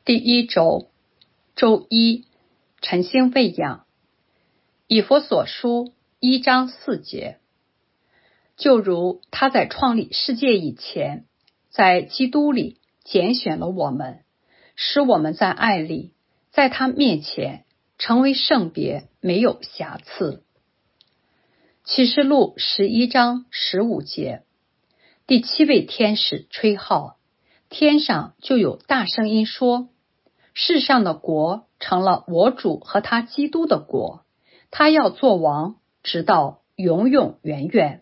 第一周，周一，晨星喂养。以弗所书1章4节，就如他在创立世界以前，在基督里拣选了我们，使我们在爱里，在他面前成为圣别，没有瑕疵。启示录11章15节，第7位天使吹号，天上就有大声音说，世上的国成了我主和他基督的国，他要做王，直到永永远远。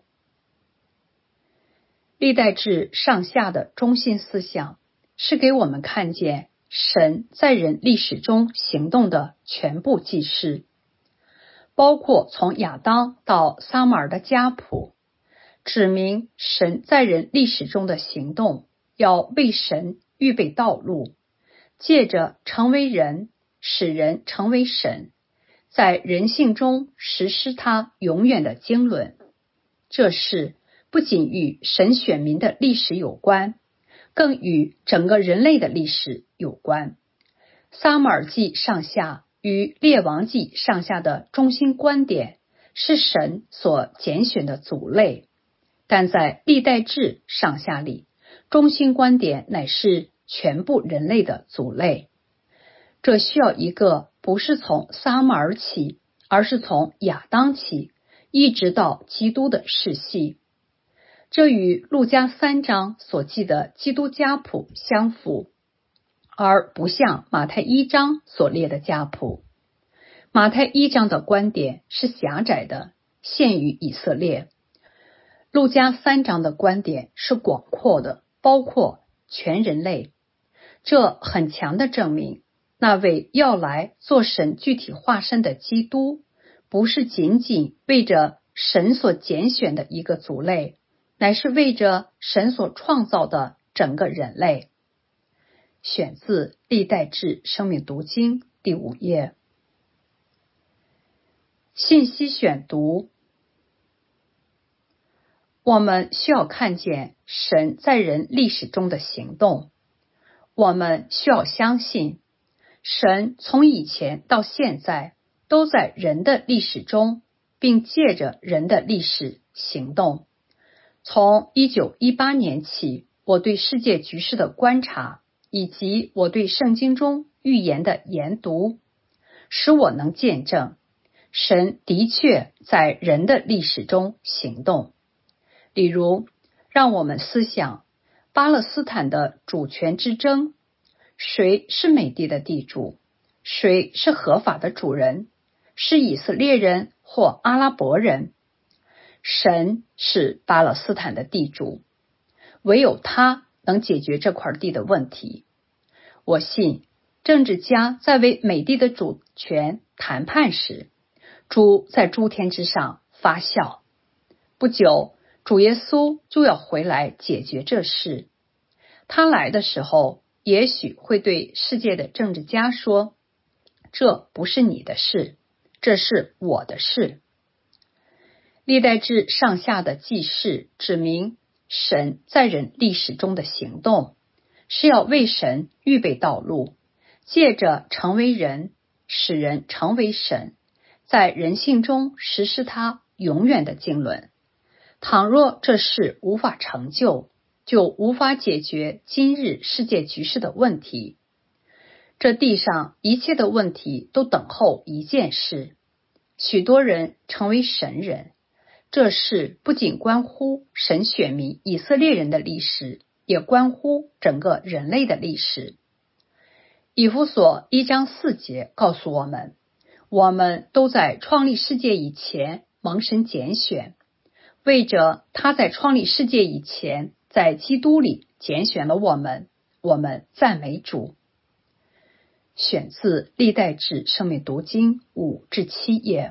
历代志上下的中心思想是给我们看见神在人历史中行动的全部记事，包括从亚当到撒母耳的家谱，指明神在人历史中的行动要为神预备道路，借着成为人，使人成为神，在人性中实施他永远的经纶。这事不仅与神选民的历史有关，更与整个人类的历史有关。撒母耳记上下与列王记上下的中心观点是神所拣选的族类，但在历代志上下里，中心观点乃是全部人类的族类。这需要一个不是从撒母耳起，而是从亚当起，一直到基督的世系。这与路加3章所记的基督家谱相符，而不像马太1章所列的家谱。马太1章的观点是狭窄的，限于以色列。路加3章的观点是广阔的，包括全人类。这很强的证明，那位要来做神具体化身的基督，不是仅仅为着神所拣选的一个族类，乃是为着神所创造的整个人类。选自历代志生命读经第5页。信息选读。我们需要看见神在人历史中的行动，我们需要相信神从以前到现在都在人的历史中，并借着人的历史行动。从1918年起，我对世界局势的观察，以及我对圣经中预言的研读，使我能见证神的确在人的历史中行动。例如，让我们思想巴勒斯坦的主权之争，谁是美地的地主？谁是合法的主人？是以色列人或阿拉伯人？神是巴勒斯坦的地主，唯有他能解决这块地的问题。我信，政治家在为美地的主权谈判时，主在诸天之上发笑。不久，主耶稣就要回来解决这事。他来的时候，也许会对世界的政治家说，这不是你的事，这是我的事。历代志上下的记事指明神在人历史中的行动，是要为神预备道路，借着成为人，使人成为神，在人性中实施他永远的经纶。倘若这事无法成就，就无法解决今日世界局势的问题。这地上一切的问题都等候一件事，许多人成为神人。这事不仅关乎神选民以色列人的历史，也关乎整个人类的历史。以弗所1章4节告诉我们，我们都在创立世界以前蒙神拣选，为着他在创立世界以前在基督里拣选了我们，我们赞美主。选自历代志生命读经5至7页。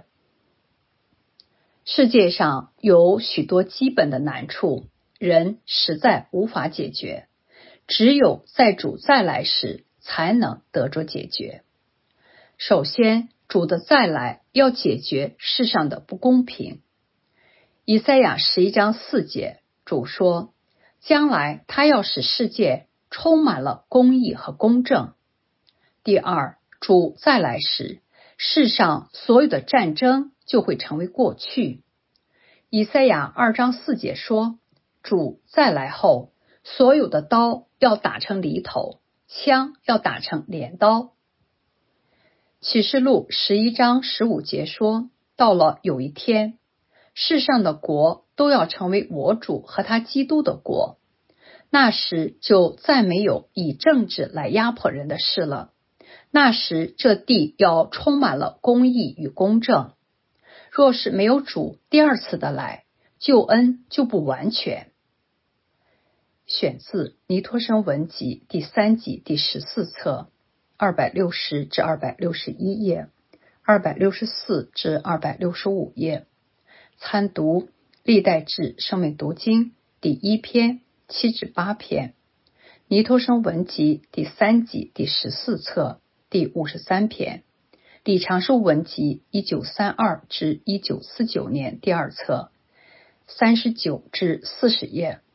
世界上有许多基本的难处，人实在无法解决，只有在主再来时才能得着解决。首先，主的再来要解决世上的不公平。以赛亚11章4节，主说，将来他要使世界充满了公义和公正。 第二，主再来时，世上所有的战争就会成为过去。以赛亚2章4节说，主再来后，所有的刀要打成犁头，枪要打成镰刀。启示录11章15节说，到了有一天，世上的国都要成为我主和他基督的国，那时就再没有以政治来压迫人的事了。那时这地要充满了公义与公正。若是没有主第二次的来，救恩就不完全。选自尼托生文集第3集第14册260至261页，264至265页。参读历代志生命读经第1篇7至8篇，尼托生文集第3集第14册第53篇，李长寿文集1932至1949年第2册39至40页。